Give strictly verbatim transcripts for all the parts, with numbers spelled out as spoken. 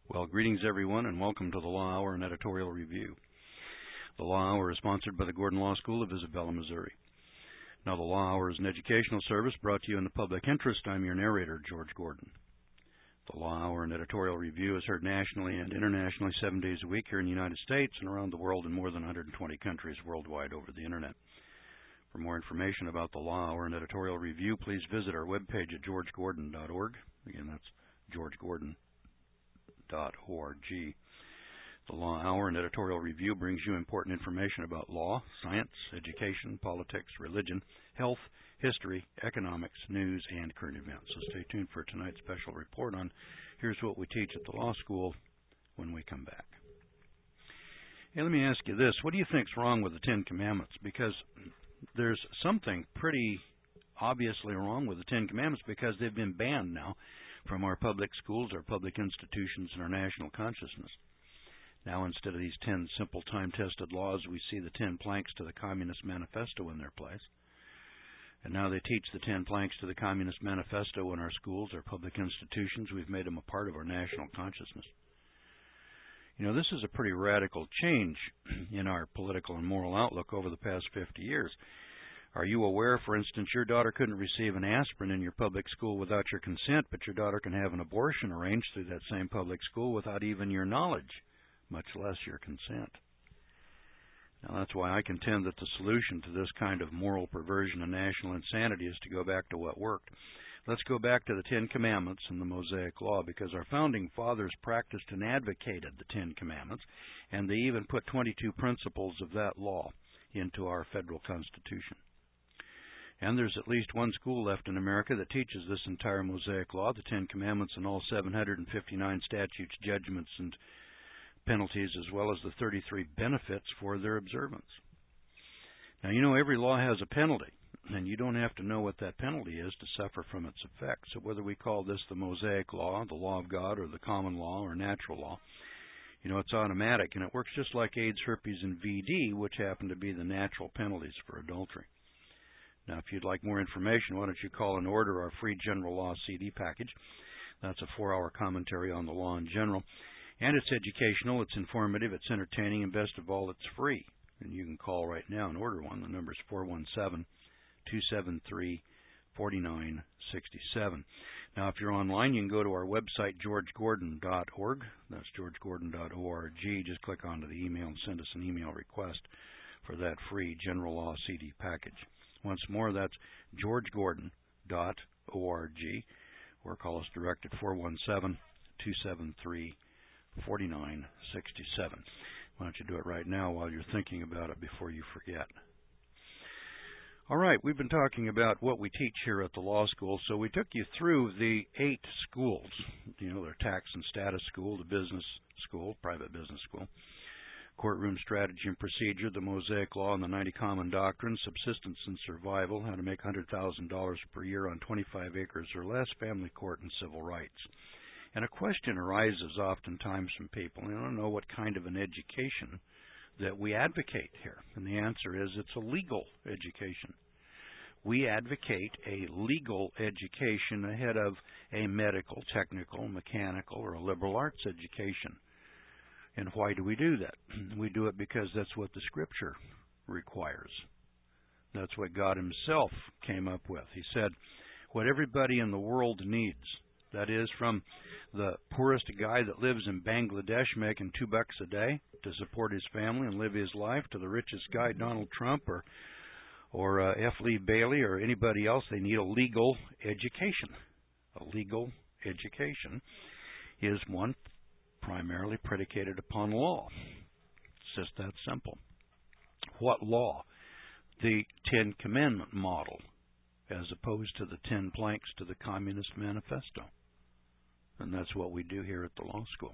Well, greetings everyone, and welcome to the Law Hour and Editorial Review. The Law Hour is sponsored by the Gordon Law School of Isabella, Missouri. Now, the Law Hour is an educational service brought to you in the public interest. I'm your narrator, George Gordon. The Law Hour and Editorial Review is heard nationally and internationally seven days a week here in the United States and around the world in more than one hundred twenty countries worldwide over the Internet. For more information about the Law Hour and Editorial Review, please visit our webpage at george gordon dot org. Again, that's george gordon dot org. The Law Hour and Editorial Review brings you important information about law, science, education, politics, religion, health, history, economics, news, and current events. So stay tuned for tonight's special report on Here's What We Teach at the Law School when we come back. Hey, let me ask you this. What do you think's wrong with the Ten Commandments? Because there's something pretty obviously wrong with the Ten Commandments because they've been banned now from our public schools, our public institutions, and our national consciousness. Now, instead of these ten simple time-tested laws, we see the ten planks to the Communist Manifesto in their place. And now they teach the ten planks to the Communist Manifesto in our schools, our public institutions. We've made them a part of our national consciousness. You know, this is a pretty radical change in our political and moral outlook over the past fifty years. Are you aware, for instance, your daughter couldn't receive an aspirin in your public school without your consent, but your daughter can have an abortion arranged through that same public school without even your knowledge, much less your consent? Now, that's why I contend that the solution to this kind of moral perversion and national insanity is to go back to what worked. Let's go back to the Ten Commandments and the Mosaic Law, because our founding fathers practiced and advocated the Ten Commandments, and they even put twenty-two principles of that law into our federal Constitution. And there's at least one school left in America that teaches this entire Mosaic Law, the Ten Commandments, and all seven hundred fifty-nine statutes, judgments, and penalties, as well as the thirty-three benefits for their observance. Now, you know, every law has a penalty, and you don't have to know what that penalty is to suffer from its effects. So whether we call this the Mosaic Law, the law of God, or the common law, or natural law, you know, it's automatic, and it works just like AIDS, herpes, and V D, which happen to be the natural penalties for adultery. Now, if you'd like more information, why don't you call and order our free General Law C D package. That's a four-hour commentary on the law in general. And it's educational, it's informative, it's entertaining, and best of all, it's free. And you can call right now and order one. The number is four one seven, two seven three, four nine six seven. Now, if you're online, you can go to our website, george gordon dot org. That's george gordon dot org. Just click onto the email and send us an email request for that free General Law C D package. Once more, that's george gordon dot org, or call us direct at four one seven, two seven three, four nine six seven. Why don't you do it right now while you're thinking about it before you forget? All right, we've been talking about what we teach here at the law school, so we took you through the eight schools. You know, their tax and status school, the business school, private business school, courtroom strategy and procedure, the Mosaic Law and the ninety Common Doctrines, subsistence and survival, how to make one hundred thousand dollars per year on twenty-five acres or less, family court, and civil rights. And a question arises oftentimes from people, and I don't know what kind of an education that we advocate here. And the answer is it's a legal education. We advocate a legal education ahead of a medical, technical, mechanical, or a liberal arts education. And why do we do that? We do it because that's what the Scripture requires. That's what God Himself came up with. He said, what everybody in the world needs, that is, from the poorest guy that lives in Bangladesh making two bucks a day to support his family and live his life, to the richest guy, Donald Trump, or or uh, F. Lee Bailey, or anybody else, they need a legal education. A legal education is one primarily predicated upon law. It's just that simple. What law? The Ten Commandment model, as opposed to the Ten Planks to the Communist Manifesto. And that's what we do here at the law school.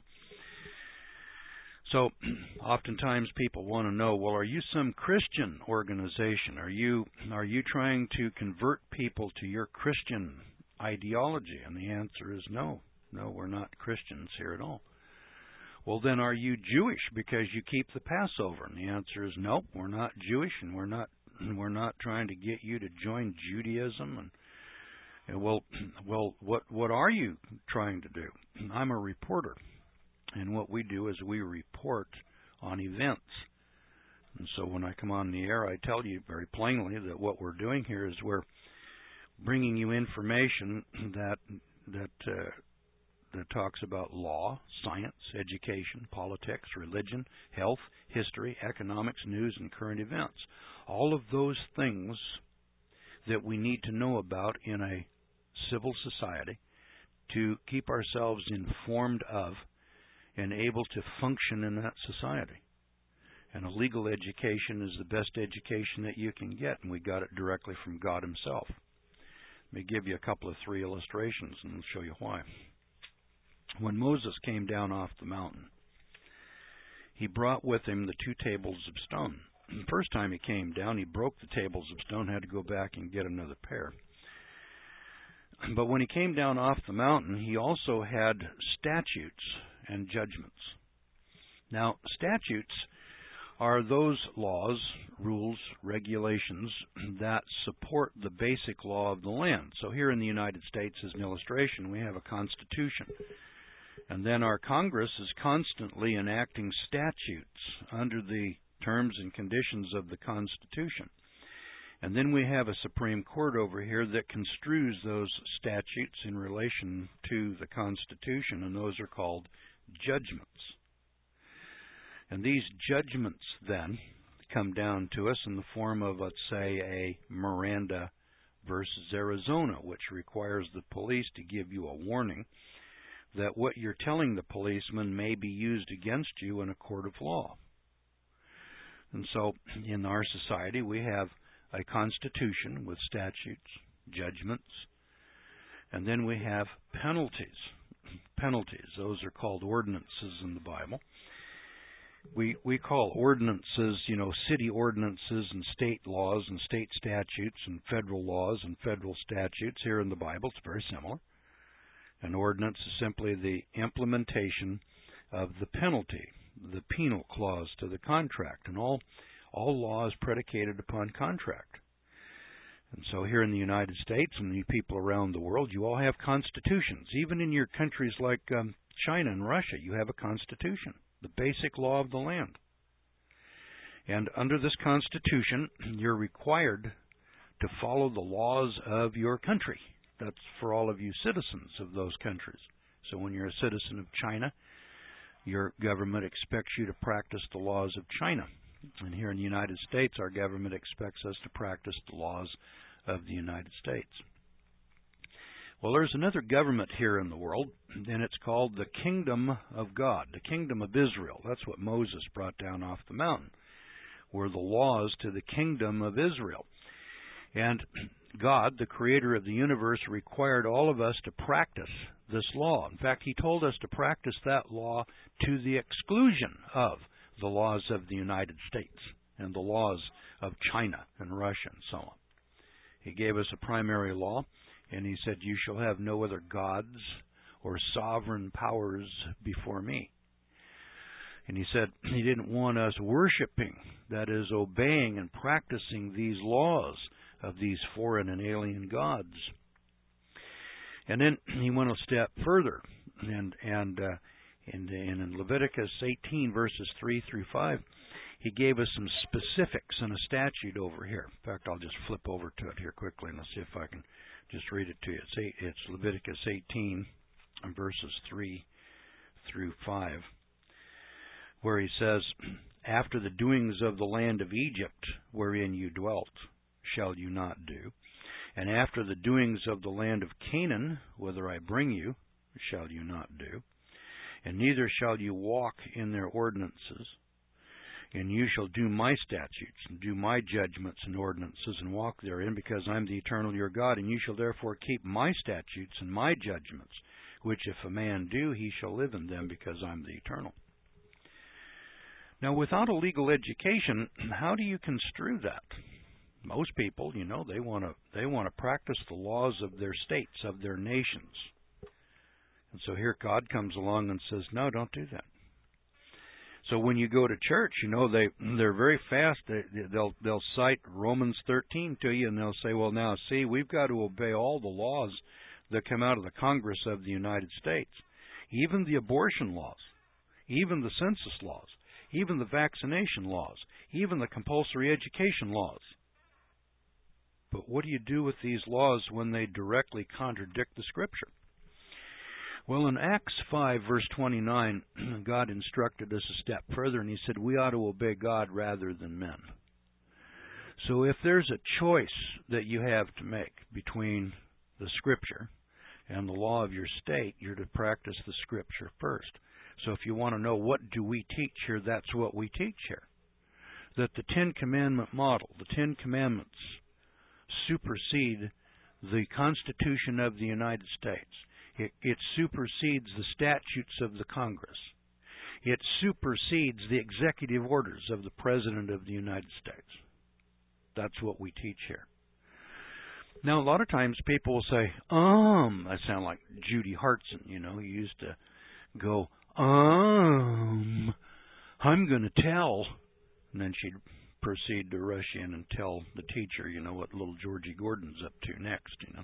So, oftentimes people want to know, well, are you some Christian organization? Are you are you trying to convert people to your Christian ideology? And the answer is no. No, we're not Christians here at all. Well, then are you Jewish because you keep the Passover? And the answer is no, we're not Jewish, and we're not we're not trying to get you to join Judaism. And, and well, well, what what are you trying to do? I'm a reporter. And what we do is we report on events. And so when I come on the air, I tell you very plainly that what we're doing here is we're bringing you information that that uh, that talks about law, science, education, politics, religion, health, history, economics, news, and current events. All of those things that we need to know about in a civil society to keep ourselves informed of and able to function in that society. And a legal education is the best education that you can get, and we got it directly from God Himself. Let me give you a couple of three illustrations, and I'll show you why. When Moses came down off the mountain, he brought with him the two tables of stone. The first time he came down, he broke the tables of stone, had to go back and get another pair. But when he came down off the mountain, he also had statutes and judgments. Now, statutes are those laws, rules, regulations that support the basic law of the land. So here in the United States, as an illustration, we have a Constitution. And then our Congress is constantly enacting statutes under the terms and conditions of the Constitution. And then we have a Supreme Court over here that construes those statutes in relation to the Constitution, and those are called judgments. And these judgments then come down to us in the form of, let's say, a Miranda versus Arizona, which requires the police to give you a warning that what you're telling the policeman may be used against you in a court of law. And so in our society we have a constitution with statutes, judgments, and then we have penalties. Penalties, those are called ordinances in the Bible. We we call ordinances, you know, city ordinances and state laws and state statutes and federal laws and federal statutes. Here in the Bible, it's very similar. An ordinance is simply the implementation of the penalty, the penal clause to the contract, and all all law is predicated upon contract. And so here in the United States and the people around the world, you all have constitutions. Even in your countries like um, China and Russia, you have a constitution, the basic law of the land. And under this constitution, you're required to follow the laws of your country. That's for all of you citizens of those countries. So when you're a citizen of China, your government expects you to practice the laws of China. And here in the United States, our government expects us to practice the laws of the United States. Well, there's another government here in the world, and it's called the Kingdom of God, the Kingdom of Israel. That's what Moses brought down off the mountain, were the laws to the Kingdom of Israel. And God, the creator of the universe, required all of us to practice this law. In fact, He told us to practice that law to the exclusion of the laws of the United States and the laws of China and Russia and so on. He gave us a primary law, and He said, "You shall have no other gods or sovereign powers before me." And He said He didn't want us worshiping, that is, obeying and practicing these laws of these foreign and alien gods. And then He went a step further, and and uh, and, and in Leviticus eighteen, verses three through five, He gave us some specifics in a statute over here. In fact, I'll just flip over to it here quickly, and let's see if I can just read it to you. It's, eight, it's Leviticus eighteen, verses three through five, where He says, "After the doings of the land of Egypt, wherein you dwelt, shall you not do. And after the doings of the land of Canaan, whither I bring you, shall you not do. And neither shall you walk in their ordinances. And you shall do my statutes, and do my judgments and ordinances, and walk therein, because I am the eternal your God. And you shall therefore keep my statutes and my judgments, which if a man do, he shall live in them, because I am the eternal." Now, without a legal education, how do you construe that? Most people, you know, they want to they want to practice the laws of their states, of their nations. And so here God comes along and says, "No, don't do that." So when you go to church, you know, they they're very fast. They, they'll they'll cite Romans thirteen to you, and they'll say, "Well, now see, we've got to obey all the laws that come out of the Congress of the United States, even the abortion laws. even the census laws, even the vaccination laws, even the compulsory education laws. But what do you do with these laws when they directly contradict the Scripture? Well, in Acts five, verse twenty-nine, God instructed us a step further, and He said we ought to obey God rather than men. So if there's a choice that you have to make between the Scripture and the law of your state, you're to practice the Scripture first. So if you want to know what do we teach here, that's what we teach here. That the Ten Commandment model, the Ten Commandments, supersede the Constitution of the United States. It, it supersedes the statutes of the Congress. It supersedes the executive orders of the President of the United States. That's what we teach here. Now, a lot of times people will say, um, I sound like Judy Hartson, you know, he used to go, um, I'm going to tell, and then she'd proceed to rush in and tell the teacher, you know, what little Georgie Gordon's up to next, you know.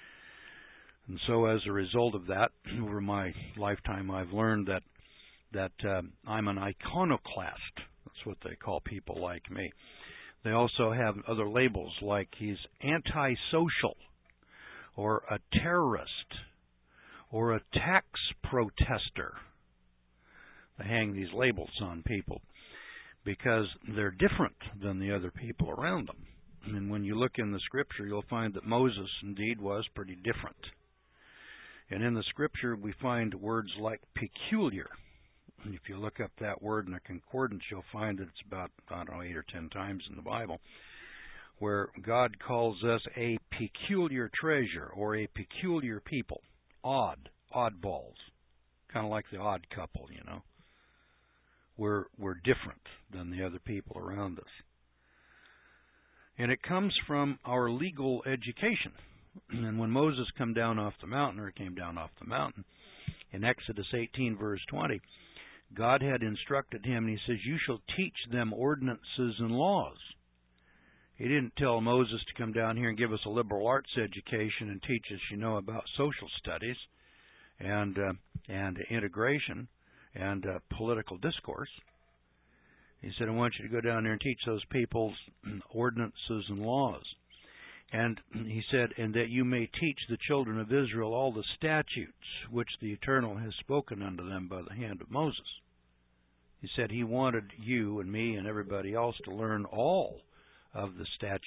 And so as a result of that, over my lifetime, I've learned that that uh, I'm an iconoclast. That's what they call people like me. They also have other labels like he's antisocial, or a terrorist, or a tax protester. They hang these labels on people because they're different than the other people around them. And when you look in the Scripture, you'll find that Moses indeed was pretty different. And in the Scripture, we find words like peculiar. And if you look up that word in a concordance, you'll find that it's about, I don't know, eight or ten times in the Bible, where God calls us a peculiar treasure or a peculiar people. Odd, oddballs. Kind of like the odd couple, you know. We're, we're different than the other people around us. And it comes from our legal education. And when Moses come down off the mountain, or came down off the mountain, in Exodus eighteen, verse twenty, God had instructed him, and He says, you shall teach them ordinances and laws. He didn't tell Moses to come down here and give us a liberal arts education and teach us, you know, about social studies and uh, and integration and uh, political discourse. He said, I want you to go down there and teach those people's ordinances and laws. And He said, and that you may teach the children of Israel all the statutes which the Eternal has spoken unto them by the hand of Moses. He said He wanted you and me and everybody else to learn all of the statutes.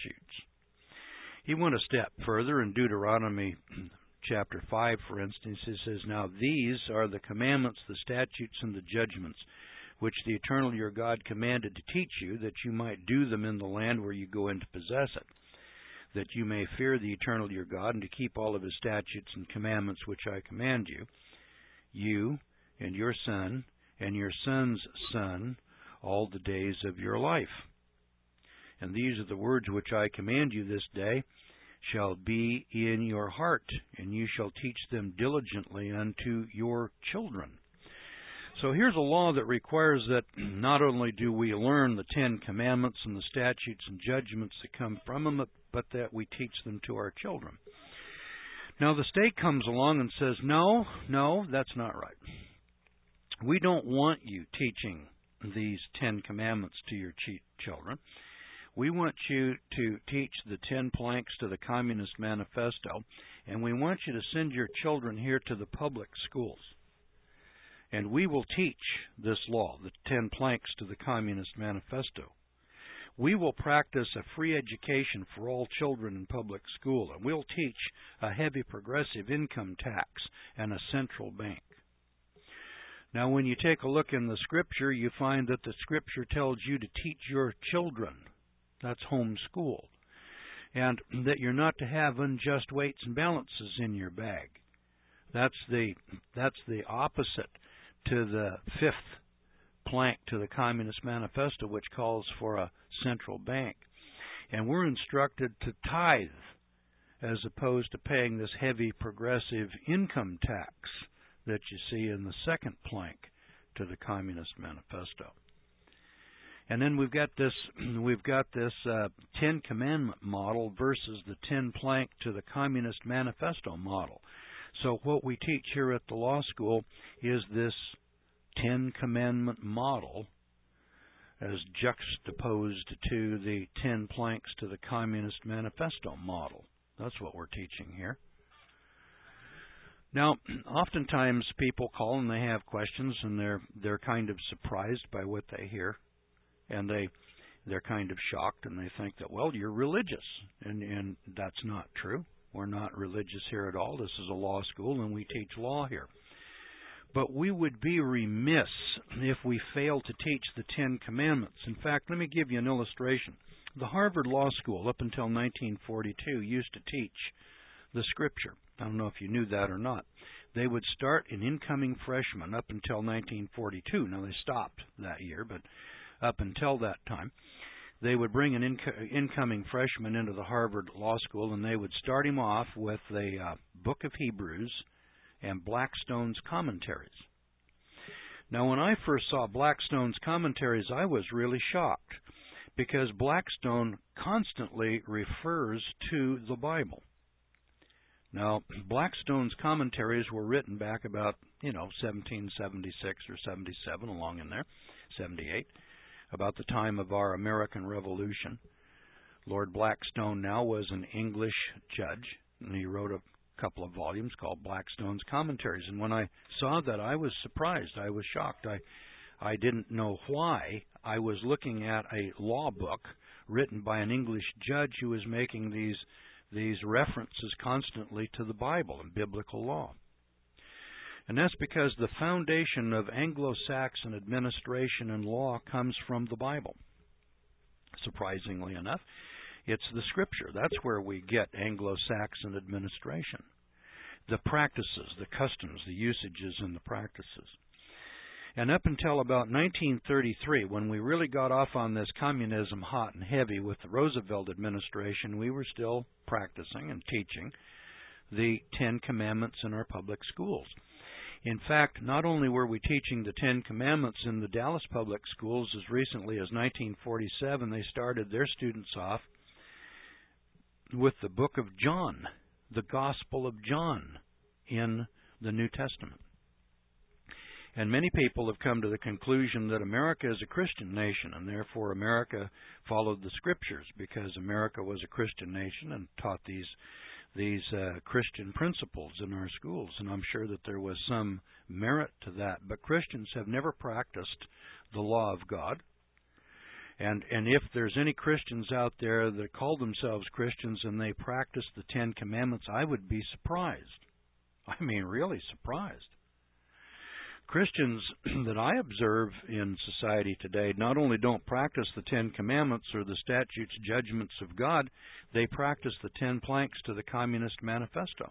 He went a step further in Deuteronomy chapter five, for instance. He says, now these are the commandments, the statutes, and the judgments which the Eternal your God commanded to teach you, that you might do them in the land where you go in to possess it, that you may fear the Eternal your God, and to keep all of His statutes and commandments which I command you, you and your son and your son's son, all the days of your life. And these are the words which I command you this day, shall be in your heart, and you shall teach them diligently unto your children. So here's a law that requires that not only do we learn the Ten Commandments and the statutes and judgments that come from them, but that we teach them to our children. Now the state comes along and says, no, no, that's not right. We don't want you teaching these Ten Commandments to your children. We want you to teach the Ten Planks to the Communist Manifesto, and we want you to send your children here to the public schools. And we will teach this law, the Ten Planks to the Communist Manifesto. We will practice a free education for all children in public school, and we'll teach a heavy progressive income tax and a central bank. Now, when you take a look in the Scripture, you find that the Scripture tells you to teach your children. That's homeschool. And that you're not to have unjust weights and balances in your bag. That's the, that's the opposite to the fifth plank to the Communist Manifesto, which calls for a central bank. And we're instructed to tithe as opposed to paying this heavy progressive income tax that you see in the second plank to the Communist Manifesto. And then we've got this we've got this uh, Ten Commandment model versus the Ten Plank to the Communist Manifesto model. So what we teach here at the law school is this Ten Commandment model as juxtaposed to the Ten Planks to the Communist Manifesto model. That's what we're teaching here. Now, oftentimes people call and they have questions, and they're they're kind of surprised by what they hear, and they they're kind of shocked, and they think that, well, you're religious, and and that's not true. We're not religious here at all. This is a law school, and we teach law here. But we would be remiss if we failed to teach the Ten Commandments. In fact, let me give you an illustration. The Harvard Law School, up until nineteen forty-two, used to teach the Scripture. I don't know if you knew that or not. They would start an incoming freshman up until nineteen forty-two. Now, they stopped that year, but up until that time, they would bring an inco- incoming freshman into the Harvard Law School, and they would start him off with the uh, Book of Hebrews and Blackstone's commentaries. Now, when I first saw Blackstone's commentaries, I was really shocked, because Blackstone constantly refers to the Bible. Now, Blackstone's commentaries were written back about, you know, seventeen seventy-six or seventy-seven, along in there, seventy-eight, about the time of our American Revolution. Lord Blackstone now was an English judge, and he wrote a couple of volumes called Blackstone's Commentaries. And when I saw that, I was surprised. I was shocked. I, I didn't know why. I was looking at a law book written by an English judge who was making these these references constantly to the Bible and biblical law. And that's because the foundation of Anglo-Saxon administration and law comes from the Bible. Surprisingly enough, it's the Scripture. That's where we get Anglo-Saxon administration. The practices, the customs, the usages, and the practices. And up until about nineteen thirty-three, when we really got off on this communism hot and heavy with the Roosevelt administration, we were still practicing and teaching the Ten Commandments in our public schools. In fact, not only were we teaching the Ten Commandments in the Dallas public schools, as recently as nineteen forty-seven, they started their students off with the book of John, the Gospel of John in the New Testament. And many people have come to the conclusion that America is a Christian nation, and therefore America followed the Scriptures, because America was a Christian nation and taught these these uh, Christian principles in our schools. And I'm sure that there was some merit to that. But Christians have never practiced the law of God. And and if there's any Christians out there that call themselves Christians and they practice the Ten Commandments, I would be surprised. I mean, really surprised. Christians that I observe in society today not only don't practice the Ten Commandments or the statutes, judgments of God, they practice the Ten Planks to the Communist Manifesto.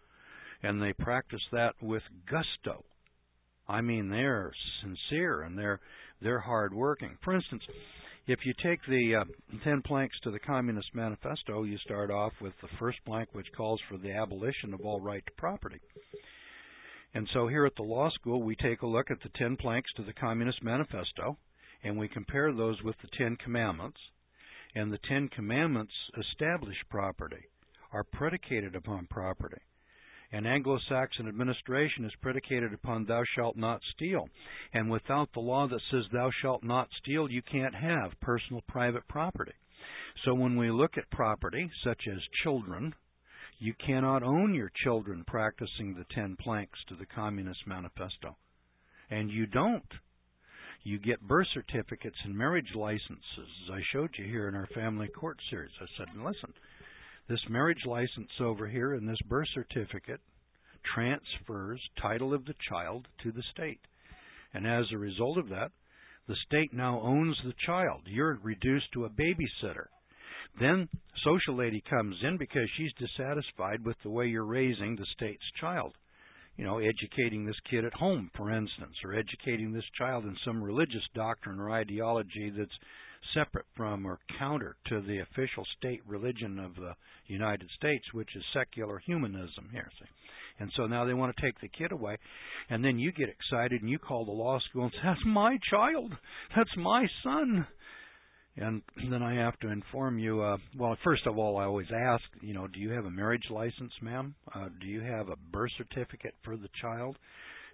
And they practice that with gusto. I mean, they're sincere and they're they're hard-working. For instance, if you take the uh, Ten Planks to the Communist Manifesto, you start off with the first plank, which calls for the abolition of all right to property. And so here at the law school, we take a look at the Ten Planks to the Communist Manifesto, and we compare those with the Ten Commandments. And the Ten Commandments establish property, are predicated upon property. And Anglo-Saxon administration is predicated upon thou shalt not steal. And without the law that says thou shalt not steal, you can't have personal private property. So when we look at property, such as children, you cannot own your children practicing the Ten Planks to the Communist Manifesto. And you don't. You get birth certificates and marriage licenses, as I showed you here in our family court series. I said, listen, this marriage license over here and this birth certificate transfers title of the child to the state. And as a result of that, the state now owns the child. You're reduced to a babysitter. Then social lady comes in because she's dissatisfied with the way you're raising the state's child. You know, educating this kid at home, for instance, or educating this child in some religious doctrine or ideology that's separate from or counter to the official state religion of the United States, which is secular humanism here. See? And so now they want to take the kid away, and then you get excited and you call the law school and say, that's my child, that's my son. And then I have to inform you, uh, well, first of all, I always ask, you know, do you have a marriage license, ma'am? Uh, do you have a birth certificate for the child?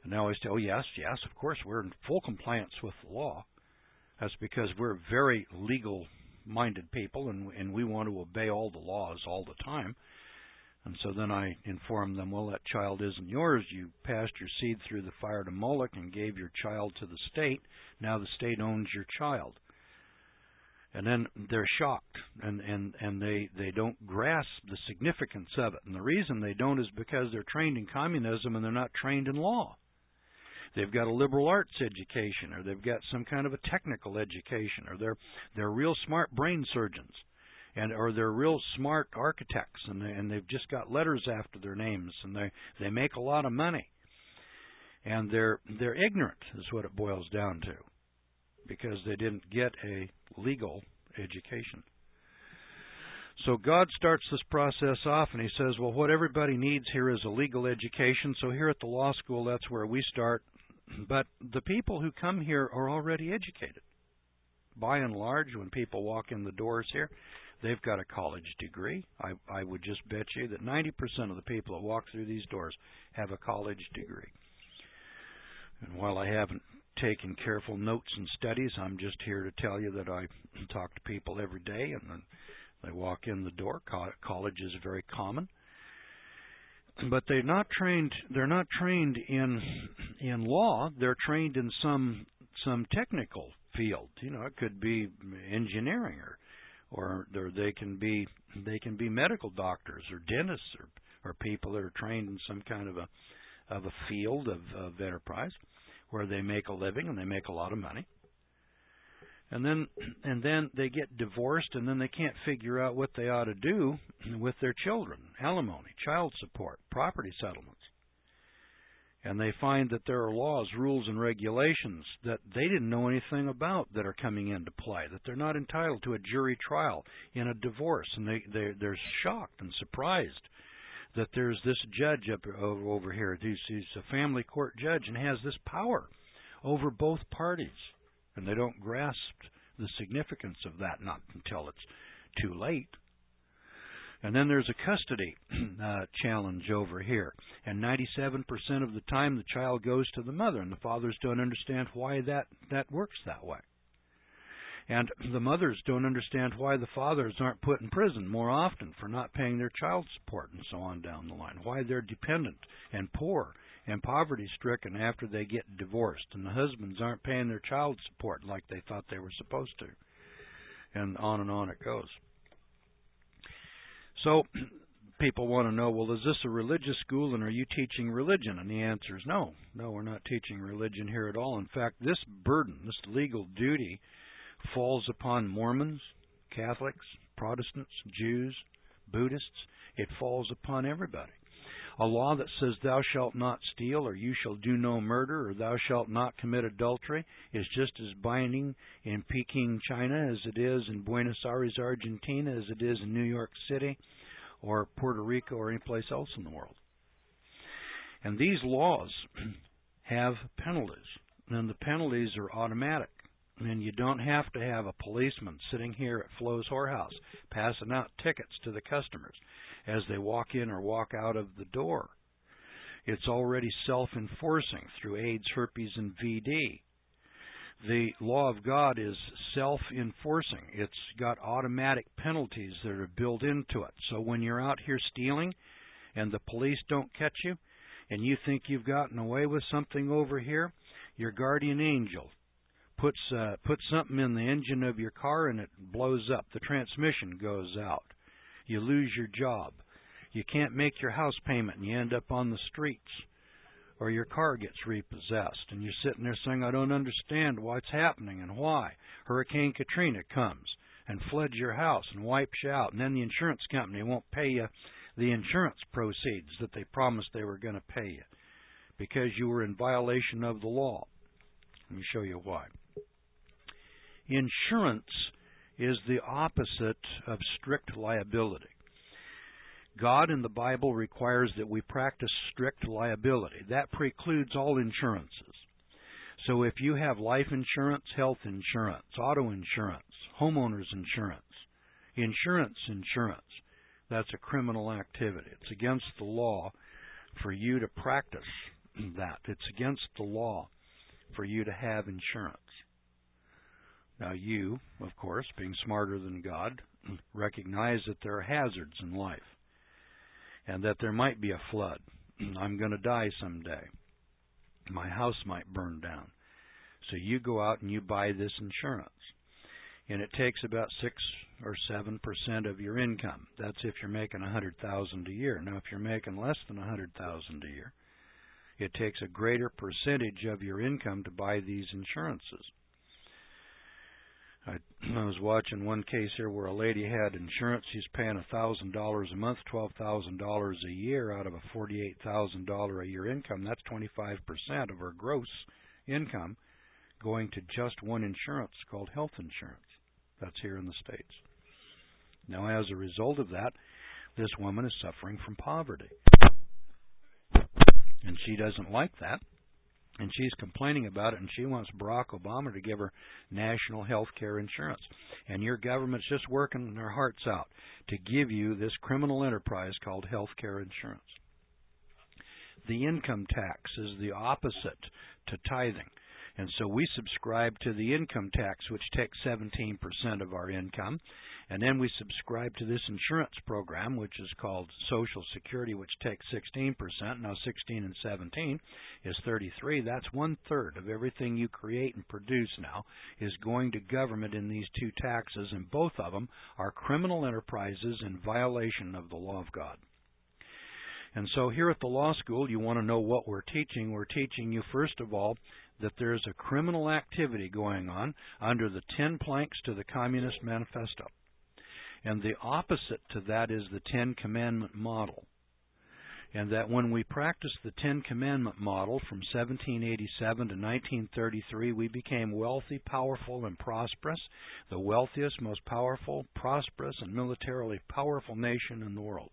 And they always say, oh, yes, yes, of course, we're in full compliance with the law. That's because we're very legal-minded people, and, and we want to obey all the laws all the time. And so then I inform them, well, that child isn't yours. You passed your seed through the fire to Moloch and gave your child to the state. Now the state owns your child. And then they're shocked, and, and, and they, they don't grasp the significance of it. And the reason they don't is because they're trained in communism and they're not trained in law. They've got a liberal arts education, or they've got some kind of a technical education, or they're they're real smart brain surgeons, and or they're real smart architects, and they, and they've just got letters after their names, and they they make a lot of money, and they're they're ignorant is what it boils down to, because they didn't get a legal education. So God starts this process off, and he says, well, what everybody needs here is a legal education. So here at the law school, that's where we start. But the people who come here are already educated. By and large, when people walk in the doors here, they've got a college degree. I, I would just bet you that ninety percent of the people that walk through these doors have a college degree. And while I haven't taken careful notes and studies, I'm just here to tell you that I talk to people every day, and then they walk in the door. College is very common. But they're not trained. They're not trained in in law. They're trained in some some technical field. You know, it could be engineering, or or they can be they can be medical doctors or dentists, or or people that are trained in some kind of a of a field of, of enterprise where they make a living and they make a lot of money. And then and then they get divorced, and then they can't figure out what they ought to do with their children, alimony, child support, property settlements. And they find that there are laws, rules, and regulations that they didn't know anything about that are coming into play, that they're not entitled to a jury trial in a divorce. And they, they, they're shocked and surprised that there's this judge up over here. He's, he's a family court judge and has this power over both parties. And they don't grasp the significance of that, not until it's too late. And then there's a custody uh, challenge over here. And ninety-seven percent of the time the child goes to the mother, and the fathers don't understand why that, that works that way. And the mothers don't understand why the fathers aren't put in prison more often for not paying their child support and so on down the line, why they're dependent and poor and poverty-stricken after they get divorced, and the husbands aren't paying their child support like they thought they were supposed to. And on and on it goes. So people want to know, well, is this a religious school, and are you teaching religion? And the answer is no. No, we're not teaching religion here at all. In fact, this burden, this legal duty, falls upon Mormons, Catholics, Protestants, Jews, Buddhists. It falls upon everybody. A law that says thou shalt not steal, or you shall do no murder, or thou shalt not commit adultery is just as binding in Peking, China, as it is in Buenos Aires, Argentina, as it is in New York City, or Puerto Rico, or any place else in the world. And these laws have penalties, and the penalties are automatic. And you don't have to have a policeman sitting here at Flo's Whorehouse passing out tickets to the customers as they walk in or walk out of the door. It's already self-enforcing through AIDS, herpes, and V D. The law of God is self-enforcing. It's got automatic penalties that are built into it. So when you're out here stealing and the police don't catch you and you think you've gotten away with something over here, your guardian angel puts uh, puts something in the engine of your car and it blows up. The transmission goes out. You lose your job. You can't make your house payment and you end up on the streets. Or your car gets repossessed and you're sitting there saying, I don't understand what's happening and why. Hurricane Katrina comes and floods your house and wipes you out, and then the insurance company won't pay you the insurance proceeds that they promised they were going to pay you because you were in violation of the law. Let me show you why. Insurance is the opposite of strict liability. God in the Bible requires that we practice strict liability. That precludes all insurances. So if you have life insurance, health insurance, auto insurance, homeowners insurance, insurance insurance, that's a criminal activity. It's against the law for you to practice that. It's against the law for you to have insurance. Now you, of course, being smarter than God, recognize that there are hazards in life and that there might be a flood. I'm going to die someday. My house might burn down. So you go out and you buy this insurance. And it takes about six or seven percent of your income. That's if you're making a hundred thousand a year. Now, if you're making less than a hundred thousand a year, it takes a greater percentage of your income to buy these insurances. I, I was watching one case here where a lady had insurance. She's paying a thousand dollars a month, twelve thousand dollars a year out of a forty-eight thousand dollar a year income. That's twenty-five percent of her gross income going to just one insurance called health insurance. That's here in the States. Now, as a result of that, this woman is suffering from poverty. And she doesn't like that. And she's complaining about it, and she wants Barack Obama to give her national health care insurance. And your government's just working their hearts out to give you this criminal enterprise called health care insurance. The income tax is the opposite to tithing. And so we subscribe to the income tax, which takes seventeen percent of our income. And then we subscribe to this insurance program, which is called Social Security, which takes sixteen percent. Now sixteen and seventeen is thirty-three. That's one-third of everything you create and produce now is going to government in these two taxes, and both of them are criminal enterprises in violation of the law of God. And so here at the law school, you want to know what we're teaching. We're teaching you, first of all, that there's a criminal activity going on under the ten planks to the Communist Manifesto. And the opposite to that is the Ten Commandment model. And that when we practiced the Ten Commandment model from seventeen eighty-seven to nineteen thirty-three, we became wealthy, powerful, and prosperous, the wealthiest, most powerful, prosperous, and militarily powerful nation in the world.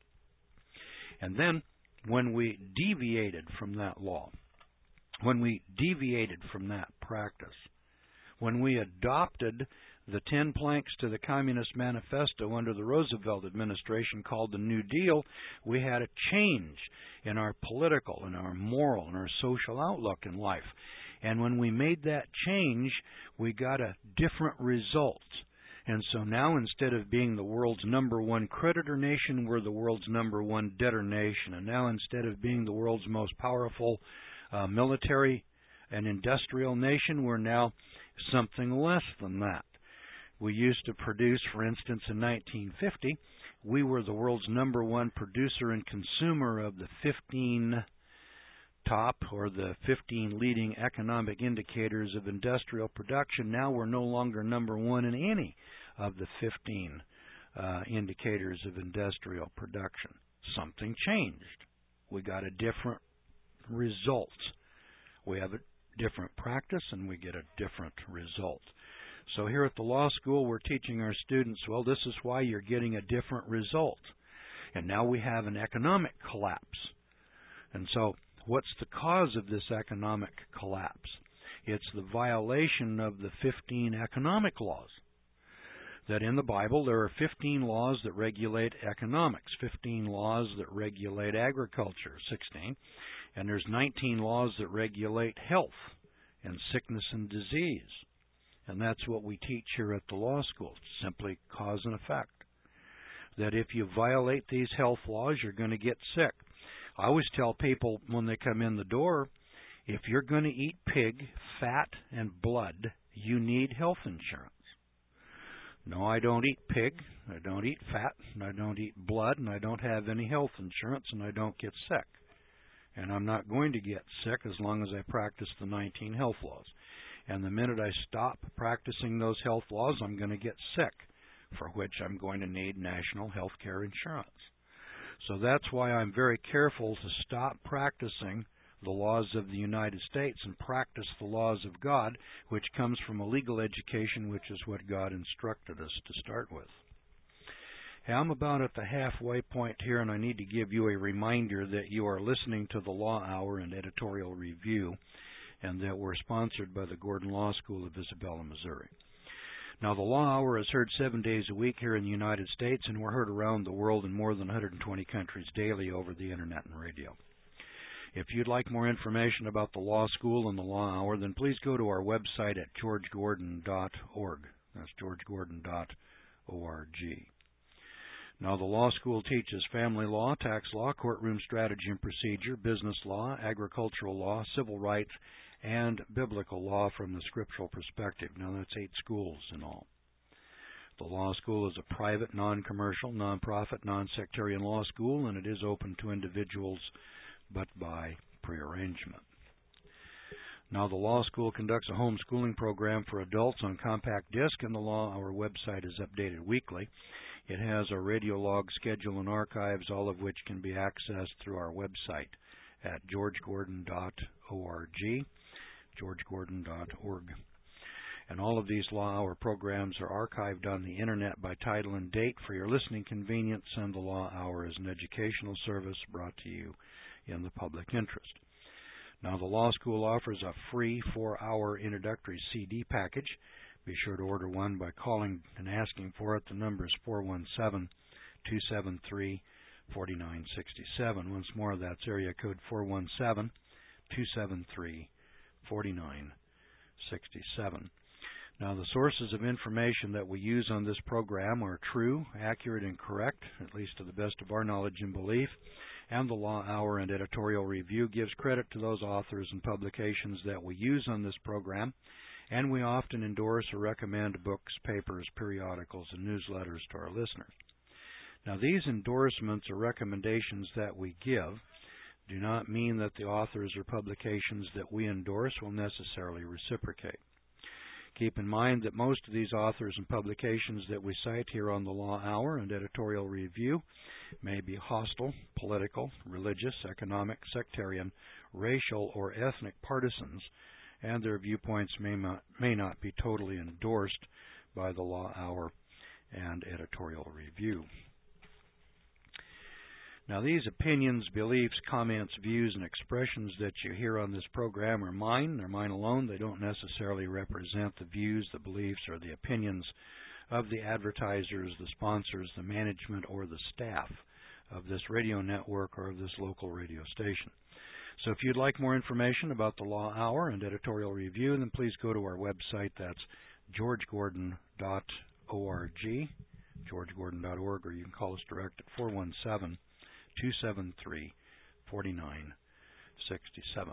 And then when we deviated from that law, when we deviated from that practice, when we adopted the ten planks to the Communist Manifesto under the Roosevelt administration called the New Deal, we had a change in our political and our moral and our social outlook in life. And when we made that change, we got a different result. And so now, instead of being the world's number one creditor nation, we're the world's number one debtor nation. And now, instead of being the world's most powerful uh, military and industrial nation, we're now something less than that. We used to produce, for instance, in nineteen fifty, we were the world's number one producer and consumer of the fifteen top or the fifteen leading economic indicators of industrial production. Now we're no longer number one in any of the fifteen uh, indicators of industrial production. Something changed. We got a different result. We have a different practice and we get a different result. So here at the law school, we're teaching our students, well, this is why you're getting a different result. And now we have an economic collapse. And so what's the cause of this economic collapse? It's the violation of the fifteen economic laws. That in the Bible there are fifteen laws that regulate economics, fifteen laws that regulate agriculture, sixteen, and there's nineteen laws that regulate health and sickness and disease. And that's what we teach here at the law school, simply cause and effect. That if you violate these health laws, you're going to get sick. I always tell people when they come in the door, if you're going to eat pig, fat, and blood, you need health insurance. No, I don't eat pig, I don't eat fat, and I don't eat blood, and I don't have any health insurance, and I don't get sick. And I'm not going to get sick as long as I practice the nineteen health laws. And the minute I stop practicing those health laws, I'm going to get sick, for which I'm going to need national health care insurance. So that's why I'm very careful to stop practicing the laws of the United States and practice the laws of God, which comes from a legal education, which is what God instructed us to start with. Hey, I'm about at the halfway point here, and I need to give you a reminder that you are listening to the Law Hour and Editorial Review, and that we're sponsored by the Gordon Law School of Isabella, Missouri. Now, the Law Hour is heard seven days a week here in the United States, and we're heard around the world in more than one hundred twenty countries daily over the Internet and radio. If you'd like more information about the law school and the law hour, then please go to our website at george gordon dot org. That's george gordon dot org. Now, the law school teaches family law, tax law, courtroom strategy and procedure, business law, agricultural law, civil rights, and biblical law from the scriptural perspective. Now, that's eight schools in all. The law school is a private, non-commercial, non-profit, non-sectarian law school, and it is open to individuals, but by prearrangement. Now, the law school conducts a homeschooling program for adults on compact disc, and the Law Hour website is updated weekly. It has a radio log schedule and archives, all of which can be accessed through our website at george gordon dot org, george gordon dot org. And all of these Law Hour programs are archived on the Internet by title and date for your listening convenience, and the Law Hour is an educational service brought to you in the public interest. Now, the law school offers a free four-hour introductory C D package. Be sure to order one by calling and asking for it. The number is four one seven, two seven three, four nine six seven. Once more, that's area code four one seven, two seven three, four nine six seven. Now, the sources of information that we use on this program are true, accurate, and correct, at least to the best of our knowledge and belief. And the Law Hour and Editorial Review gives credit to those authors and publications that we use on this program, and we often endorse or recommend books, papers, periodicals, and newsletters to our listeners. Now, these endorsements or recommendations that we give do not mean that the authors or publications that we endorse will necessarily reciprocate. Keep in mind that most of these authors and publications that we cite here on the Law Hour and Editorial Review may be hostile, political, religious, economic, sectarian, racial, or ethnic partisans, and their viewpoints may not, may not be totally endorsed by the Law Hour and Editorial Review. Now, these opinions, beliefs, comments, views, and expressions that you hear on this program are mine. They're mine alone. They don't necessarily represent the views, the beliefs, or the opinions of the advertisers, the sponsors, the management, or the staff of this radio network or of this local radio station. So if you'd like more information about the Law Hour and Editorial Review, then please go to our website. That's george gordon dot org, george gordon dot org, or you can call us direct at four one seven, two seven three, four nine six seven.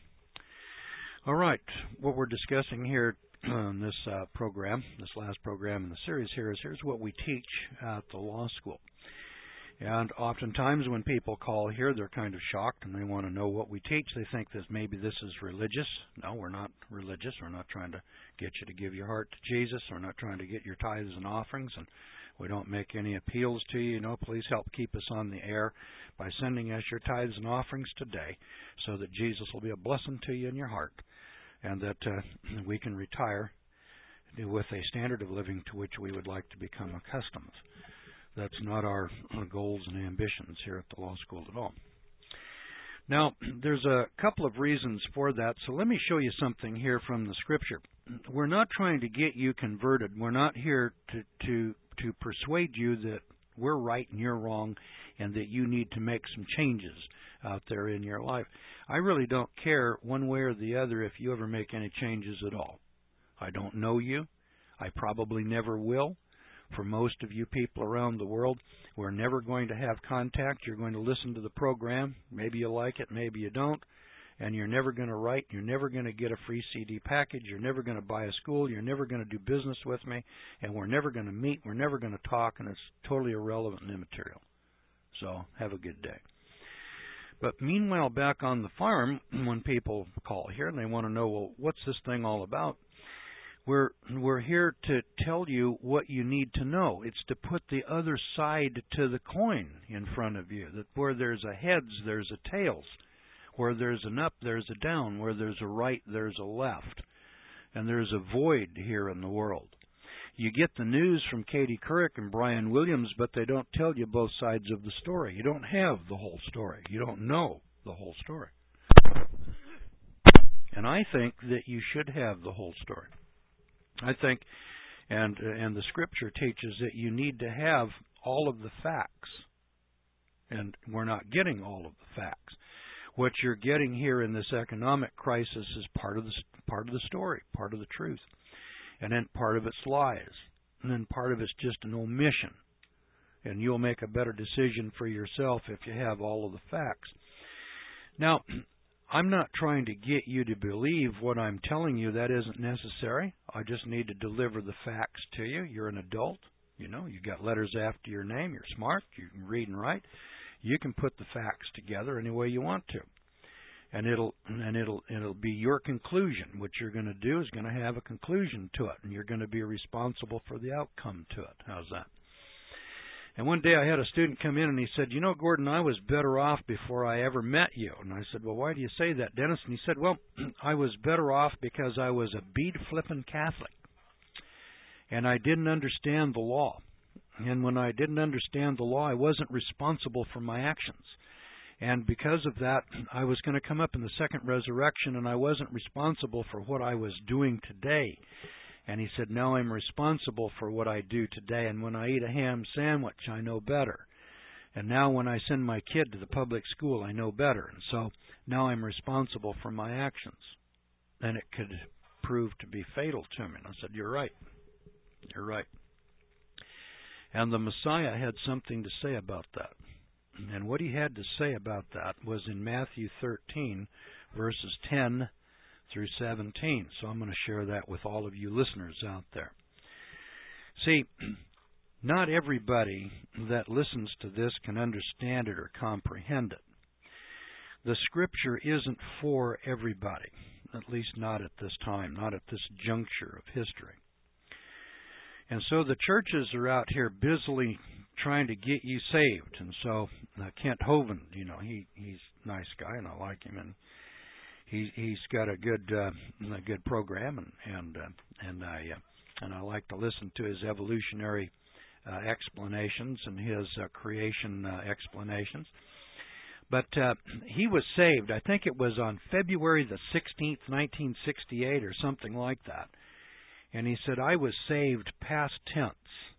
All right, what we're discussing here in this uh, program, this last program in the series here, is here's what we teach at the law school. And oftentimes when people call here, they're kind of shocked and they want to know what we teach. They think that maybe this is religious. No, we're not religious. We're not trying to get you to give your heart to Jesus. We're not trying to get your tithes and offerings. And we don't make any appeals to you. You know, please help keep us on the air by sending us your tithes and offerings today so that Jesus will be a blessing to you in your heart and that uh, we can retire with a standard of living to which we would like to become accustomed. That's not our goals and ambitions here at the law school at all. Now, there's a couple of reasons for that, so let me show you something here from the Scripture. We're not trying to get you converted. We're not here to, to, to persuade you that we're right and you're wrong and that you need to make some changes out there in your life. I really don't care one way or the other if you ever make any changes at all. I don't know you. I probably never will. For most of you people around the world, we're never going to have contact. You're going to listen to the program. Maybe you like it, maybe you don't. And you're never going to write. You're never going to get a free C D package. You're never going to buy a school. You're never going to do business with me. And we're never going to meet. We're never going to talk. And it's totally irrelevant and immaterial. So have a good day. But meanwhile, back on the farm, when people call here and they want to know, well, what's this thing all about? We're we're here to tell you what you need to know. It's to put the other side to the coin in front of you. That where there's a heads, there's a tails. Where there's an up, there's a down. Where there's a right, there's a left. And there's a void here in the world. You get the news from Katie Couric and Brian Williams, but they don't tell you both sides of the story. You don't have the whole story. You don't know the whole story. And I think that you should have the whole story. I think, and and the Scripture teaches that you need to have all of the facts. And we're not getting all of the facts. What you're getting here in this economic crisis is part of the part of the story, part of the truth, and then part of it's lies, and then part of it's just an omission. And you'll make a better decision for yourself if you have all of the facts. Now, I'm not trying to get you to believe what I'm telling you. That isn't necessary. I just need to deliver the facts to you. You're an adult. You know, you got letters after your name. You're smart. You can read and write. You can put the facts together any way you want to. And it'll and it'll it'll be your conclusion. What you're going to do is going to have a conclusion to it, and you're going to be responsible for the outcome to it. How's that? And one day I had a student come in and he said, you know, Gordon, I was better off before I ever met you. And I said, well, why do you say that, Dennis? And he said, well, I was better off because I was a bead-flipping Catholic. And I didn't understand the law. And when I didn't understand the law, I wasn't responsible for my actions. And because of that, I was going to come up in the second resurrection, and I wasn't responsible for what I was doing today. And he said, now I'm responsible for what I do today. And when I eat a ham sandwich, I know better. And now when I send my kid to the public school, I know better. And so now I'm responsible for my actions. And it could prove to be fatal to me. And I said, you're right. You're right. And the Messiah had something to say about that. And what he had to say about that was in Matthew thirteen, verses ten through seventeen. So I'm going to share that with all of you listeners out there. See, not everybody that listens to this can understand it or comprehend it. The Scripture isn't for everybody, at least not at this time, not at this juncture of history. And so the churches are out here busily trying to get you saved. And so uh, Kent Hovind, you know, he he's a nice guy, and I like him, and He, he's got a good uh, a good program, and and uh, and I uh, and I like to listen to his evolutionary uh, explanations and his uh, creation uh, explanations. But uh, he was saved. I think it was on February the sixteenth, nineteen sixty-eight, or something like that. And he said, "I was saved past tense."